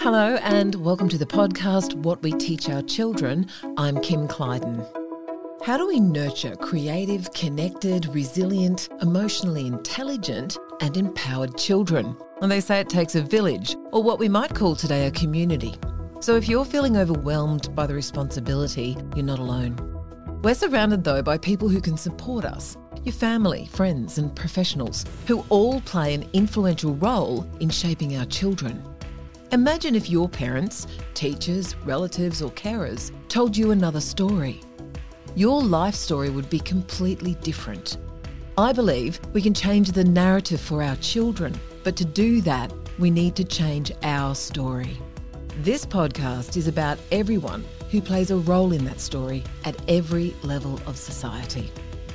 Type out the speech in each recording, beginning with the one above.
Hello and welcome to the podcast, What We Teach Our Children. I'm Kim Clyden. How do we nurture creative, connected, resilient, emotionally intelligent and empowered children? And they say it takes a village, or what we might call today a community. So if you're feeling overwhelmed by the responsibility, you're not alone. We're surrounded though by people who can support us. Your family, friends and professionals who all play an influential role in shaping our children. Imagine if your parents, teachers, relatives or carers told you another story. Your life story would be completely different. I believe we can change the narrative for our children, but to do that, we need to change our story. This podcast is about everyone who plays a role in that story at every level of society.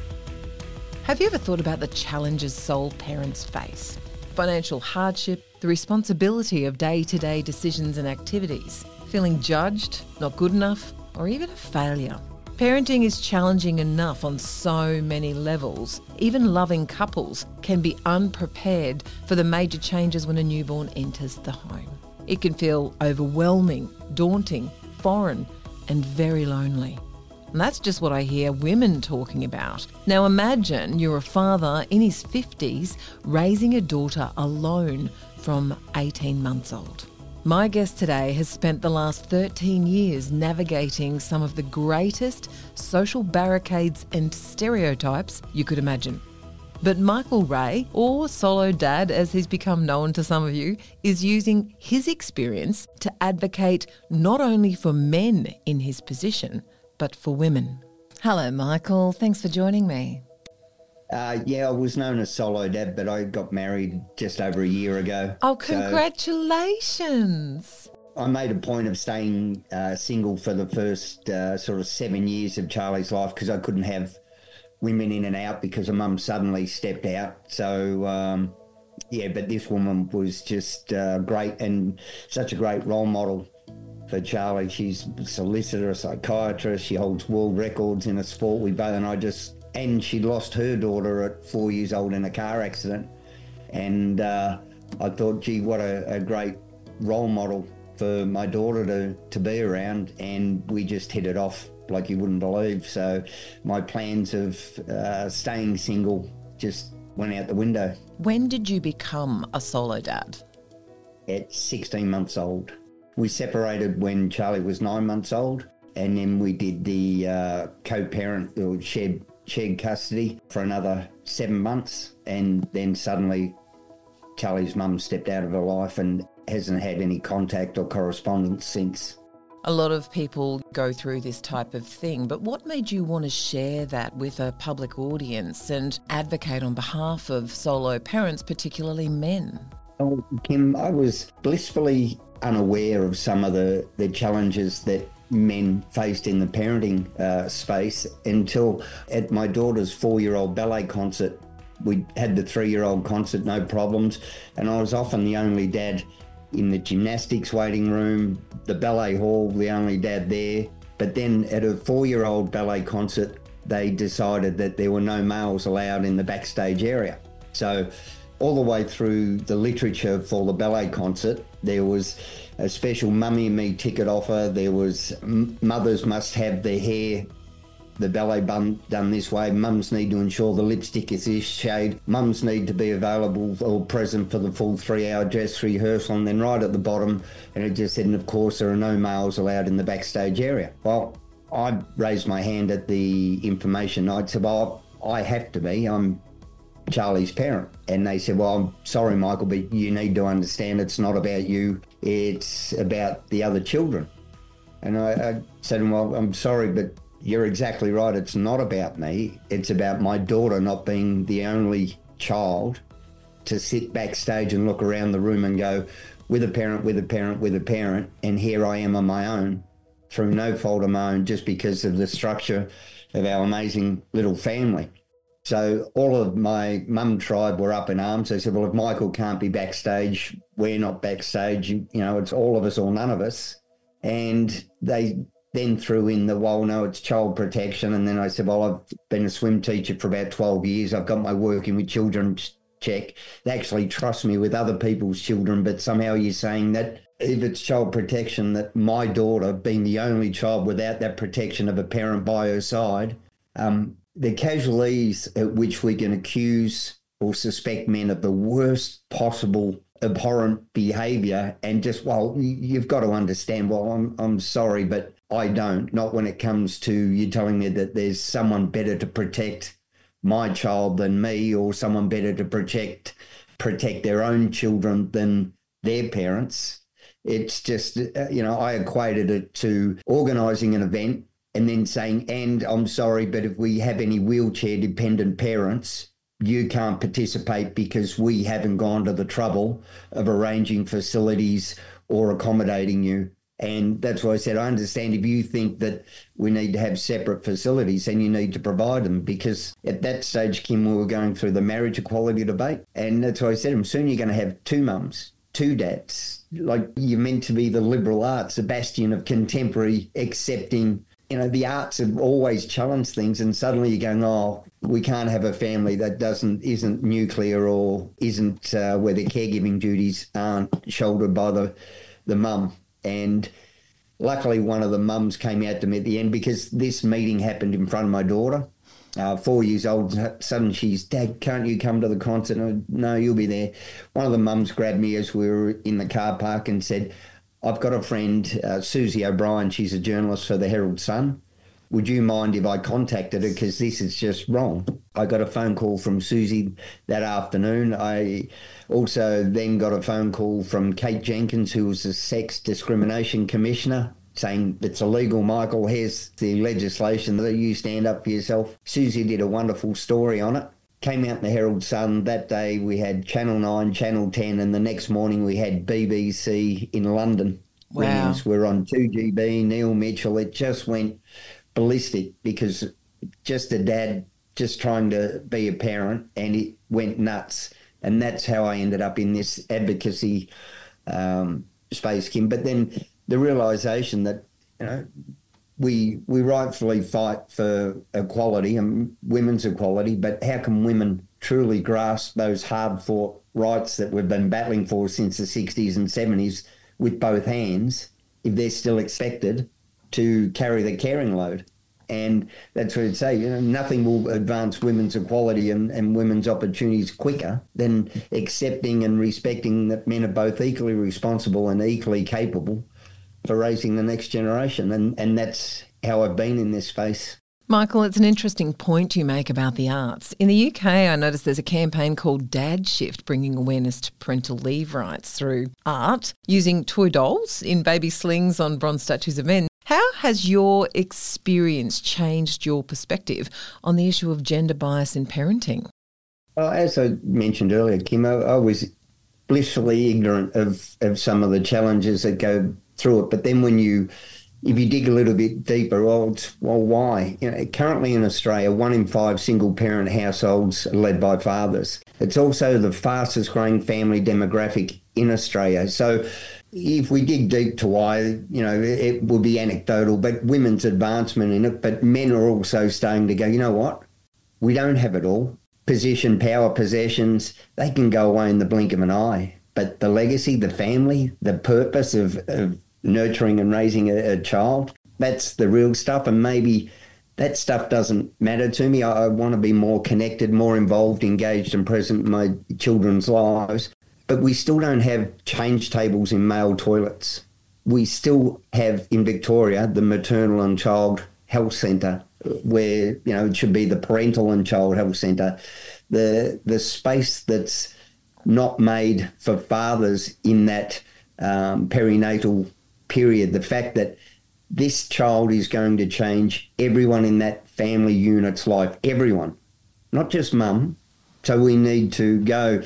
Have you ever thought about the challenges sole parents face? Financial hardship, the responsibility of day-to-day decisions and activities, feeling judged, not good enough, or even a failure. Parenting is challenging enough on so many levels. Even loving couples can be unprepared for the major changes when a newborn enters the home. It can feel overwhelming, daunting, foreign, and very lonely. And that's just what I hear women talking about. Now imagine you're a father in his 50s raising a daughter alone from 18 months old. My guest today has spent the last 13 years navigating some of the greatest social barricades and stereotypes you could imagine. But Michael Ray, or Solo Dad as he's become known to some of you, is using his experience to advocate not only for men in his position, but for women. Hello, Michael. Thanks for joining me. I was known as Solo Dad, but I got married just over a year ago. Oh, congratulations. So I made a point of staying single for the first sort of 7 years of Charlie's life because I couldn't have women in and out because her mum suddenly stepped out. So, but this woman was just great and such a great role model for Charlie. She's a solicitor, a psychiatrist. She holds world records in a sport we both, and she lost her daughter at 4 years old in a car accident. And I thought, gee, what a great role model for my daughter to be around. And we just hit it off like you wouldn't believe. So my plans of staying single just went out the window. When did you become a solo dad? At 16 months old. We separated when Charlie was 9 months old, and then we did the co-parent or shared custody for another 7 months, and then suddenly Charlie's mum stepped out of her life and hasn't had any contact or correspondence since. A lot of people go through this type of thing, but what made you want to share that with a public audience and advocate on behalf of solo parents, particularly men? Oh, Kim, I was blissfully unaware of some of the challenges that men faced in the parenting space until at my daughter's 4-year-old ballet concert. We had the 3-year-old concert, no problems, and I was often the only dad in the gymnastics waiting room, the ballet hall, the only dad there. But then at a 4-year-old ballet concert, they decided that there were no males allowed in the backstage area. So all the way through the literature for the ballet concert, there was a special Mummy and Me ticket offer. There was mothers must have their hair, the ballet bun done this way. Mums need to ensure the lipstick is this shade. Mums need to be available or present for the full 3-hour dress rehearsal. And then right at the bottom, and it just said, and of course, there are no males allowed in the backstage area. Well, I raised my hand at the information. I said, well, I have to be. I'm Charlie's parent. And they said, well, I'm sorry, Michael, but you need to understand it's not about you. It's about the other children. And I said, well, I'm sorry, but you're exactly right. It's not about me. It's about my daughter not being the only child to sit backstage and look around the room and go, with a parent, with a parent, with a parent. And here I am on my own through no fault of my own, just because of the structure of our amazing little family. So all of my mum tribe were up in arms. They said, well, if Michael can't be backstage, we're not backstage. You know, it's all of us or none of us. And they then threw in the, well, no, it's child protection. And then I said, well, I've been a swim teacher for about 12 years. I've got my working with children check. They actually trust me with other people's children, but somehow you're saying that if it's child protection, that my daughter, being the only child without that protection of a parent by her side, the casualties at which we can accuse or suspect men of the worst possible abhorrent behaviour, and just, well, you've got to understand, well, I'm sorry, but I don't. Not when it comes to you telling me that there's someone better to protect my child than me, or someone better to protect their own children than their parents. It's just, I equated it to organising an event and then saying, and I'm sorry, but if we have any wheelchair dependent parents, you can't participate because we haven't gone to the trouble of arranging facilities or accommodating you. And that's why I said, I understand if you think that we need to have separate facilities, then you need to provide them, because at that stage, Kim, we were going through the marriage equality debate. And that's why I said, soon you're going to have two mums, two dads. Like, you're meant to be the liberal arts, the bastion of contemporary accepting. The arts have always challenged things, and suddenly you're going, oh, we can't have a family that isn't nuclear or isn't where the caregiving duties aren't shouldered by the mum. And luckily one of the mums came out to me at the end, because this meeting happened in front of my daughter, 4 years old. Suddenly she's, Dad, can't you come to the concert? No, you'll be there. One of the mums grabbed me as we were in the car park and said, I've got a friend, Susie O'Brien, she's a journalist for the Herald Sun. Would you mind if I contacted her, because this is just wrong? I got a phone call from Susie that afternoon. I also then got a phone call from Kate Jenkins, who was the Sex Discrimination Commissioner, saying it's illegal, Michael, here's the legislation that you stand up for yourself. Susie did a wonderful story on it. Came out in the Herald Sun. That day we had Channel 9, Channel 10, and the next morning we had BBC in London. Wow. We're on 2GB, Neil Mitchell. It just went ballistic, because just a dad just trying to be a parent, and it went nuts. And that's how I ended up in this advocacy space, Kim. But then the realisation that, we rightfully fight for equality and women's equality, but how can women truly grasp those hard-fought rights that we've been battling for since the 60s and 70s with both hands if they're still expected to carry the caring load? And that's what I'd say, nothing will advance women's equality and women's opportunities quicker than accepting and respecting that men are both equally responsible and equally capable for raising the next generation. And that's how I've been in this space. Michael, it's an interesting point you make about the arts. In the UK, I noticed there's a campaign called Dad Shift, bringing awareness to parental leave rights through art, using toy dolls in baby slings on bronze statues of men. How has your experience changed your perspective on the issue of gender bias in parenting? Well, as I mentioned earlier, Kim, I was blissfully ignorant of some of the challenges that go through it. But then if you dig a little bit deeper, well, why? Currently in Australia, 1 in 5 single-parent households are led by fathers. It's also the fastest-growing family demographic in Australia. So if we dig deep to why, it will be anecdotal, but women's advancement in it, but men are also starting to go, you know what? We don't have it all. Position, power, possessions, they can go away in the blink of an eye. But the legacy, the family, the purpose of nurturing and raising a child, that's the real stuff. And maybe that stuff doesn't matter to me. I want to be more connected, more involved, engaged and present in my children's lives. But we still don't have change tables in male toilets. We still have in Victoria the maternal and child health centre, where, it should be the parental and child health centre. The space that's not made for fathers in that perinatal period, the fact that this child is going to change everyone in that family unit's life, everyone, not just mum. So we need to go,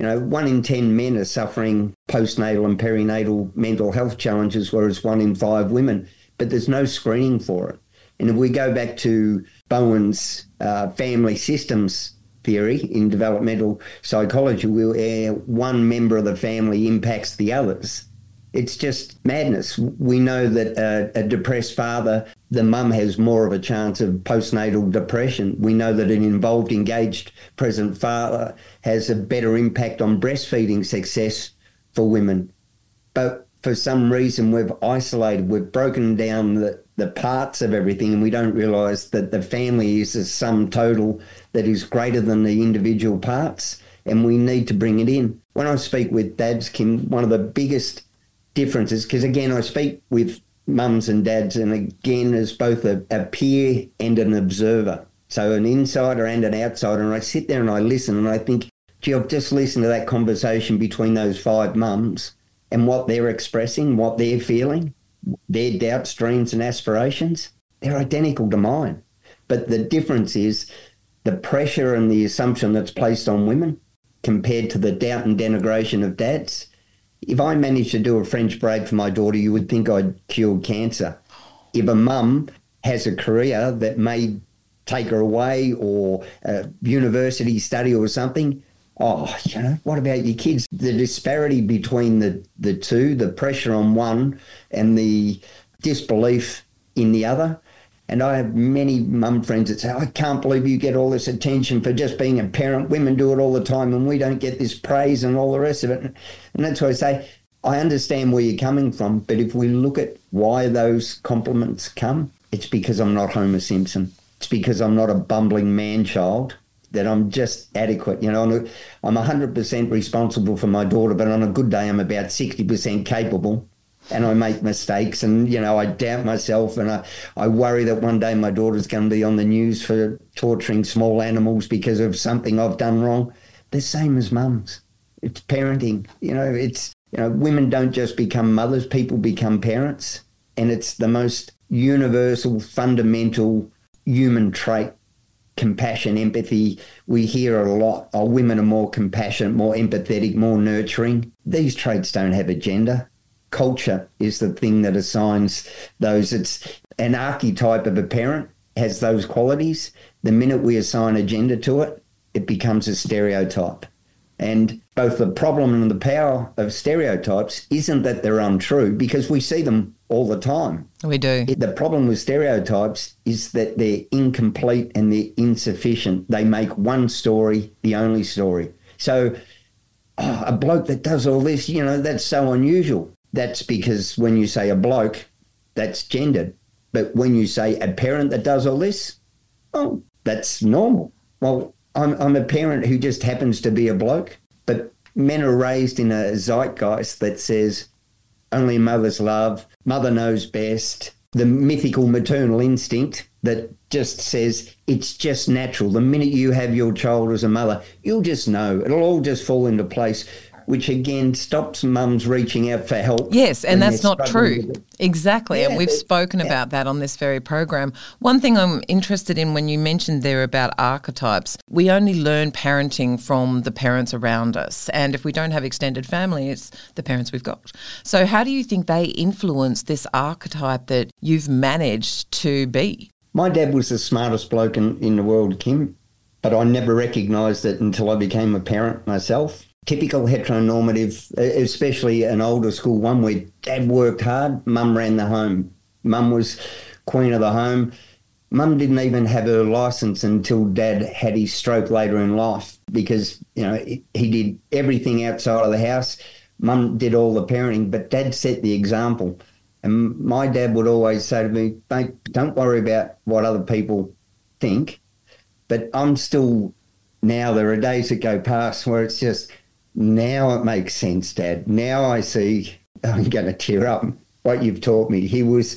1 in 10 men are suffering postnatal and perinatal mental health challenges, whereas 1 in 5 women, but there's no screening for it. And if we go back to Bowen's family systems theory in developmental psychology, where one member of the family impacts the others, It's just madness. We know that a depressed father, the mum has more of a chance of postnatal depression. We know that an involved, engaged, present father has a better impact on breastfeeding success for women. But for some reason, we've isolated, we've broken down the parts of everything, and we don't realise that the family is a sum total that is greater than the individual parts, and we need to bring it in. When I speak with dads, Kim, one of the biggest differences, because again, I speak with mums and dads, and again, as both a peer and an observer. So an insider and an outsider, and I sit there and I listen and I think, gee, I've just listened to that conversation between those 5 mums and what they're expressing, what they're feeling, their doubts, dreams and aspirations, they're identical to mine. But the difference is the pressure and the assumption that's placed on women compared to the doubt and denigration of dads. If I managed to do a French braid for my daughter, you would think I'd cured cancer. If a mum has a career that may take her away, or a university study or something, what about your kids? The disparity between the two, the pressure on one and the disbelief in the other. And I have many mum friends that say, I can't believe you get all this attention for just being a parent. Women do it all the time and we don't get this praise and all the rest of it. And that's why I say, I understand where you're coming from, but if we look at why those compliments come, it's because I'm not Homer Simpson. It's because I'm not a bumbling man-child, that I'm just adequate. You know, I'm 100% responsible for my daughter, but on a good day I'm about 60% capable. And I make mistakes, and, you know, I doubt myself, and I worry that one day my daughter's going to be on the news for torturing small animals because of something I've done wrong. The same as mums. It's parenting. Women don't just become mothers, people become parents. And it's the most universal, fundamental human trait, compassion, empathy. We hear it a lot. Oh, women are more compassionate, more empathetic, more nurturing. These traits don't have a gender. Culture is the thing that assigns those. It's an archetype of a parent has those qualities. The minute we assign a gender to it, it becomes a stereotype. And both the problem and the power of stereotypes isn't that they're untrue, because we see them all the time. We do. The problem with stereotypes is that they're incomplete and they're insufficient. They make one story the only story. So a bloke that does all this, that's so unusual. That's because when you say a bloke, that's gendered. But when you say a parent that does all this, oh, that's normal. Well, I'm a parent who just happens to be a bloke, but men are raised in a zeitgeist that says only mother's love, mother knows best, the mythical maternal instinct that just says it's just natural. The minute you have your child as a mother, you'll just know. It'll all just fall into place, which again stops mums reaching out for help. Yes, and that's not true. Exactly, yeah, and we've spoken about that on this very program. One thing I'm interested in when you mentioned there about archetypes, we only learn parenting from the parents around us, and if we don't have extended family, it's the parents we've got. So how do you think they influence this archetype that you've managed to be? My dad was the smartest bloke in the world, Kim, but I never recognised it until I became a parent myself. Typical heteronormative, especially an older school one where dad worked hard, mum ran the home. Mum was queen of the home. Mum didn't even have her licence until dad had his stroke later in life, because, he did everything outside of the house. Mum did all the parenting, but dad set the example. And my dad would always say to me, mate, don't worry about what other people think. But I'm still, now there are days that go past where it's just, now it makes sense, Dad. Now I see, I'm going to tear up, what you've taught me. He was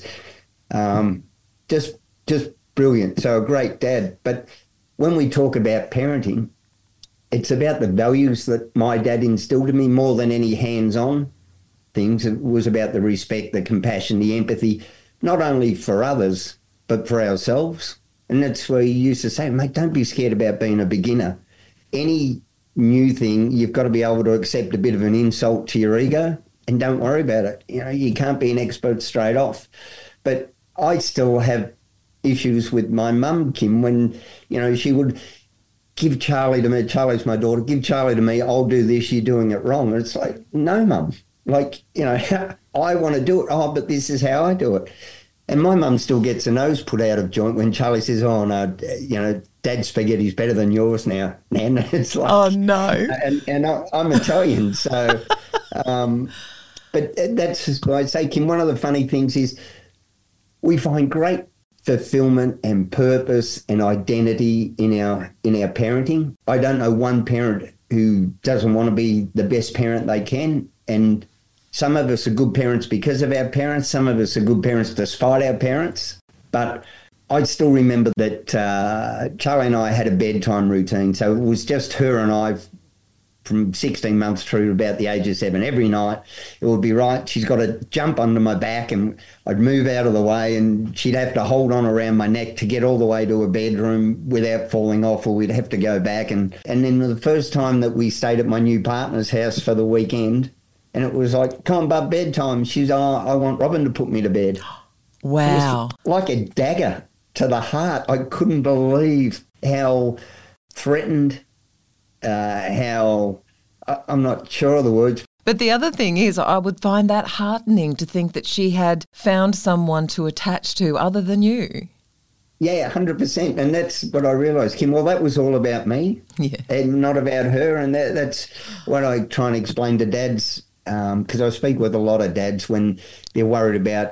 just brilliant. So a great dad. But when we talk about parenting, it's about the values that my dad instilled in me more than any hands-on things. It was about the respect, the compassion, the empathy, not only for others, but for ourselves. And that's where he used to say, mate, don't be scared about being a beginner. Any new thing, you've got to be able to accept a bit of an insult to your ego and don't worry about it. You can't be an expert straight off. But I still have issues with my mum, Kim, when, she would give Charlie to me. Charlie's my daughter. Give Charlie to me. I'll do this. You're doing it wrong. And it's like, no, Mum, Like, I want to do it. Oh, but this is how I do it. And my mum still gets her nose put out of joint when Charlie says, oh, no, Dad's spaghetti's better than yours now, Nan. It's like, oh, no. And I'm Italian, so, but that's why I say, Kim, one of the funny things is we find great fulfillment and purpose and identity in our parenting. I don't know one parent who doesn't want to be the best parent they can. And some of us are good parents because of our parents. Some of us are good parents despite our parents. But I still remember that Charlie and I had a bedtime routine. So it was just her and I from 16 months through to about the age of 7. Every night it would be right. She's got to jump under my back and I'd move out of the way and she'd have to hold on around my neck to get all the way to her bedroom without falling off, or we'd have to go back. And then the first time that we stayed at my new partner's house for the weekend, and it was like, come on, bub, bedtime. She's, I want Robin to put me to bed. Wow. Like a dagger to the heart. I couldn't believe how threatened, I'm not sure of the words. But the other thing is, I would find that heartening to think that she had found someone to attach to other than you. Yeah, 100%. And that's what I realised, Kim. Well, that was all about me and not about her. And that's what I try and explain to dads, because I speak with a lot of dads when they're worried about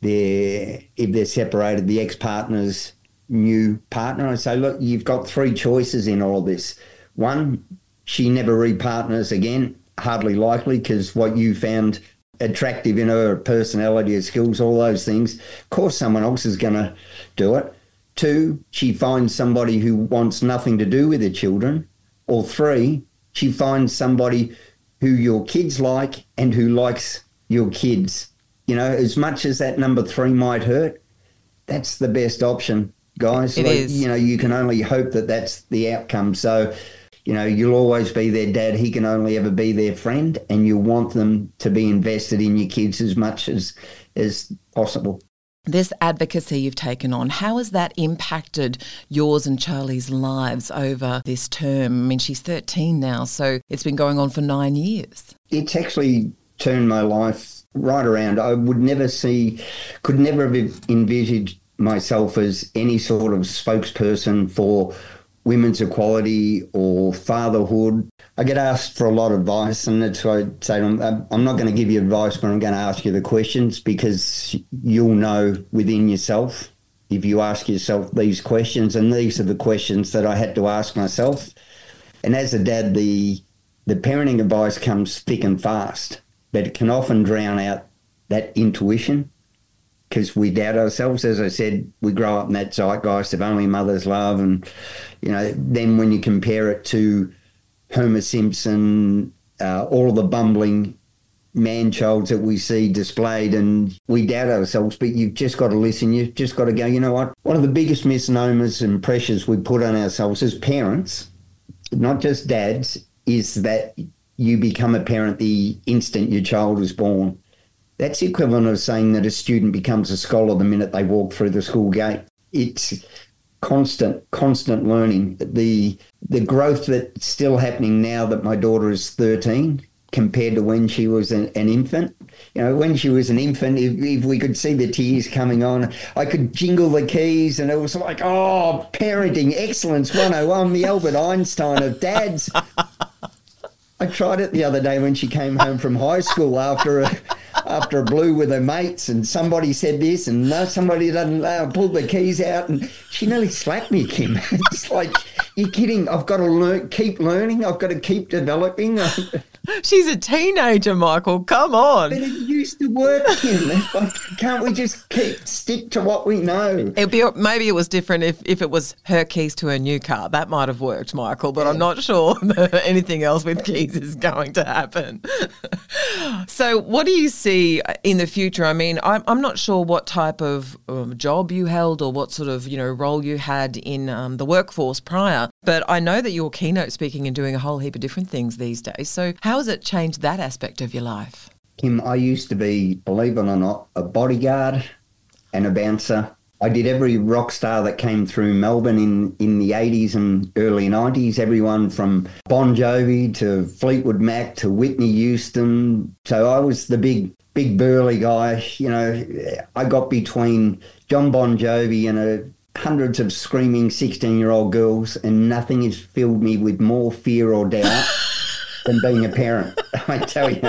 if they're separated, the ex-partner's new partner. I say, look, you've got 3 choices in all this. 1, she never re-partners again, hardly likely, because what you found attractive in her personality, her skills, all those things, of course someone else is going to do it. 2, she finds somebody who wants nothing to do with her children. Or 3, she finds somebody who your kids like and who likes your kids. As much as that number 3 might hurt, that's the best option, guys. It is. You can only hope that that's the outcome. So, you'll always be their dad. He can only ever be their friend, and you want them to be invested in your kids as much as possible. This advocacy you've taken on, how has that impacted yours and Charlie's lives over this term? I mean, she's 13 now, so it's been going on for 9 years. It's actually turned my life right around. I could never have envisaged myself as any sort of spokesperson for women's equality or fatherhood. I get asked for a lot of advice, and that's why I say I'm not going to give you advice, but I'm going to ask you the questions, because you'll know within yourself if you ask yourself these questions, and these are the questions that I had to ask myself. And as a dad, the parenting advice comes thick and fast, but it can often drown out that intuition, because we doubt ourselves. As I said, we grow up in that zeitgeist of only mother's love. And, then when you compare it to Homer Simpson, all of the bumbling man-childs that we see displayed, and we doubt ourselves, but you've just got to listen. You've just got to go, you know what? One of the biggest misnomers and pressures we put on ourselves as parents, not just dads, is that you become a parent the instant your child is born. That's the equivalent of saying that a student becomes a scholar the minute they walk through the school gate. It's constant learning. The growth that's still happening now that my daughter is 13 compared to when she was an infant. When she was an infant, if we could see the tears coming on, I could jingle the keys, and it was like, oh, parenting excellence 101, the Albert Einstein of dads. I tried it the other day when she came home from high school after a blue with her mates, and somebody said this, and no, somebody doesn't pull the keys out, and she nearly slapped me, Kim. It's like, you're kidding. I've got to keep learning. I've got to keep developing. She's a teenager, Michael. Come on. But it used to work, Kim. Like, can't we just stick to what we know? Maybe it was different if it was her keys to her new car. That might have worked, Michael, but I'm not sure anything else with keys is going to happen. So what do you see in the future? I mean, I'm not sure what type of job you held or what sort of, role you had in the workforce prior, but I know that you're keynote speaking and doing a whole heap of different things these days. So how has it changed that aspect of your life? Kim, I used to be, believe it or not, a bodyguard and a bouncer I did every rock star that came through Melbourne in the 80s and early 90s, everyone from Bon Jovi to Fleetwood Mac to Whitney Houston. So I was the big burly guy. You know, I got between John Bon Jovi and hundreds of screaming 16-year-old girls, and nothing has filled me with more fear or doubt than being a parent, I tell you.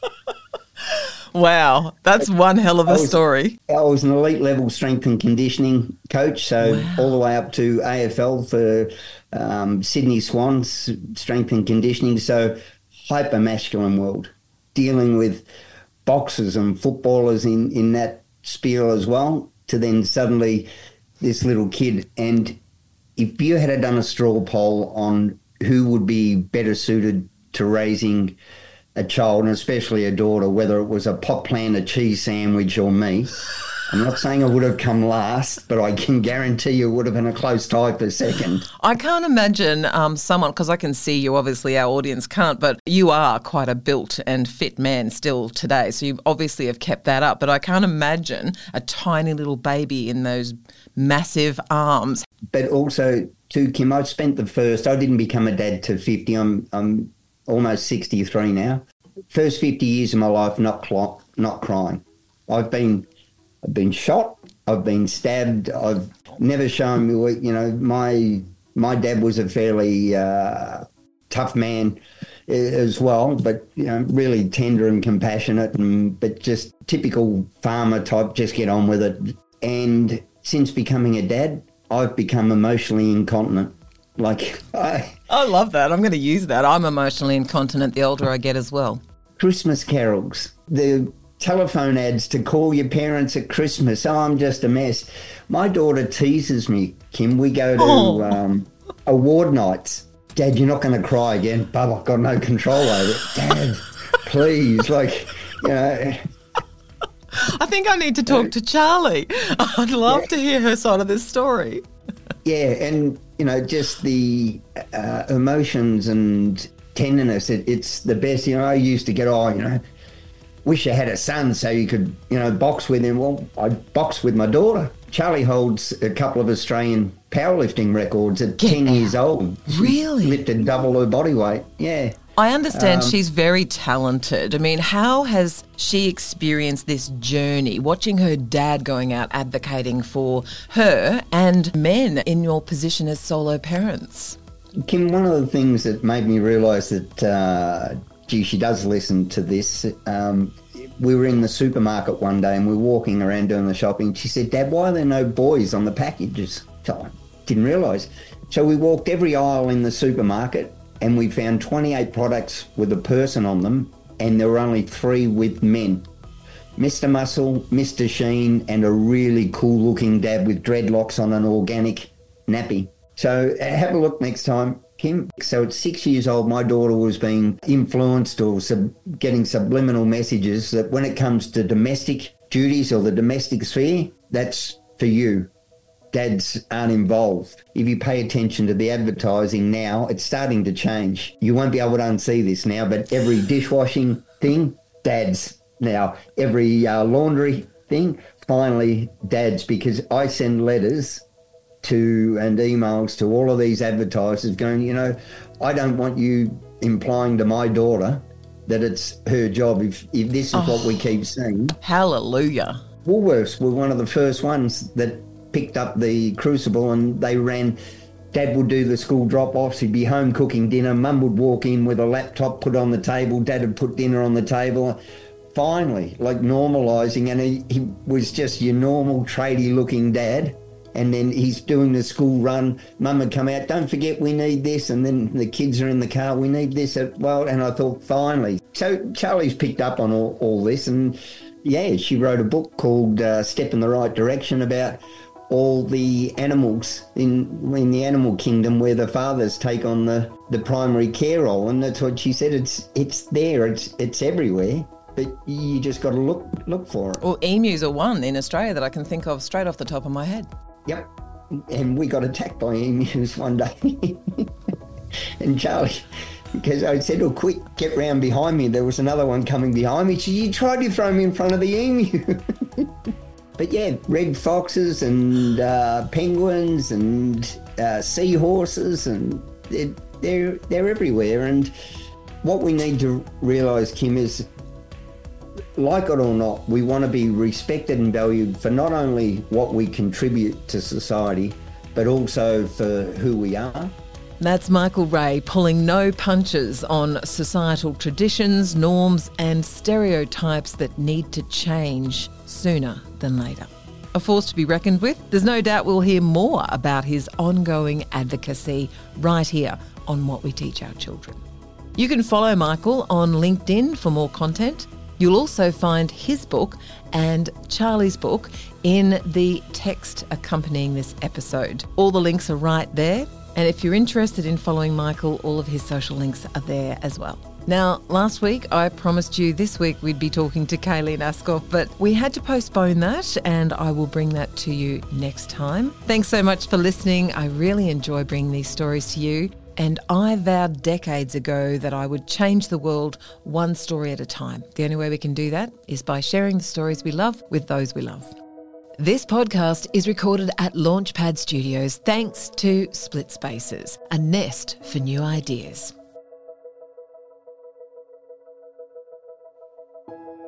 Wow, that's one hell of a story. I was an elite level strength and conditioning coach, so all the way up to AFL for Sydney Swans, strength and conditioning. So hyper masculine world, dealing with boxers and footballers in that sphere as well, to then suddenly this little kid. And if you had done a straw poll on who would be better suited to raising a child, and especially a daughter, whether it was a pot plant, a cheese sandwich or me, I'm not saying I would have come last, but I can guarantee you it would have been a close tie for second. I can't imagine someone, because I can see you, obviously our audience can't, but you are quite a built and fit man still today, so you obviously have kept that up. But I can't imagine a tiny little baby in those massive arms. But also, too, Kim, I didn't become a dad to 50. I'm almost 63 now. First 50 years of my life, not crying. I've been shot. I've been stabbed. I've never shown me. You know, my dad was a fairly tough man as well, but you know, really tender and compassionate, but just typical farmer type. Just get on with it. And since becoming a dad, I've become emotionally incontinent. I love that. I'm going to use that. I'm emotionally incontinent the older I get as well. Christmas carols, the telephone ads to call your parents at Christmas. Oh, I'm just a mess. My daughter teases me, Kim. We go to award nights. Dad, you're not going to cry again. Bub, I've got no control over it. Dad, please. You know. I think I need to talk to Charlie. I'd love to hear her side of this story. Yeah, and, you know, just the emotions and tenderness, it's the best. You know, I used to get, wish I had a son so you could, box with him. Well, I boxed with my daughter. Charlie holds a couple of Australian powerlifting records at 10 years old. Really? Lifted double her body weight, yeah. I understand she's very talented. I mean, how has she experienced this journey, watching her dad going out advocating for her and men in your position as solo parents? Kim, one of the things that made me realise that, she does listen to this. We were in the supermarket one day and we were walking around doing the shopping. She said, Dad, why are there no boys on the packages? So I didn't realise. So we walked every aisle in the supermarket and we found 28 products with a person on them, and there were only 3 with men. Mr. Muscle, Mr. Sheen, and a really cool-looking dad with dreadlocks on an organic nappy. So have a look next time, Kim. So at 6 years old, my daughter was being influenced or getting subliminal messages that when it comes to domestic duties or the domestic sphere, that's for you. Dads aren't involved. If you pay attention to the advertising now, it's starting to change. You won't be able to unsee this now, but every dishwashing thing, dads now. Every laundry thing, finally, dads, because I send letters and emails to all of these advertisers going, I don't want you implying to my daughter that it's her job if this is what we keep seeing. Hallelujah. Woolworths were one of the first ones that picked up the crucible, and they ran. Dad would do the school drop-offs. He'd be home cooking dinner. Mum would walk in with a laptop put on the table. Dad would put dinner on the table. Finally, normalising, and he was just your normal tradie-looking dad. And then he's doing the school run. Mum would come out, don't forget we need this. And then the kids are in the car, we need this. And I thought, finally. So Charlie's picked up on all this. And, yeah, she wrote a book called Step in the Right Direction about all the animals in the animal kingdom where the fathers take on the primary care role. And that's what she said. It's there. It's everywhere. But you just got to look for it. Well, emus are one in Australia that I can think of straight off the top of my head. Yep. And we got attacked by emus one day. And Charlie, because I said, oh, quick, get round behind me. There was another one coming behind me. She said, you tried to throw me in front of the emu. But yeah, red foxes and penguins and seahorses, and they're everywhere. And what we need to realise, Kim, is, like it or not, we want to be respected and valued for not only what we contribute to society, but also for who we are. That's Michael Ray pulling no punches on societal traditions, norms and stereotypes that need to change sooner than later. A force to be reckoned with. There's no doubt we'll hear more about his ongoing advocacy right here on What We Teach Our Children. You can follow Michael on LinkedIn for more content. You'll also find his book and Charlie's book in the text accompanying this episode. All the links are right there. And if you're interested in following Michael, all of his social links are there as well. Now, last week, I promised you this week we'd be talking to Kayleen Askoff, but we had to postpone that, and I will bring that to you next time. Thanks so much for listening. I really enjoy bringing these stories to you. And I vowed decades ago that I would change the world one story at a time. The only way we can do that is by sharing the stories we love with those we love. This podcast is recorded at Launchpad Studios thanks to Split Spaces, a nest for new ideas.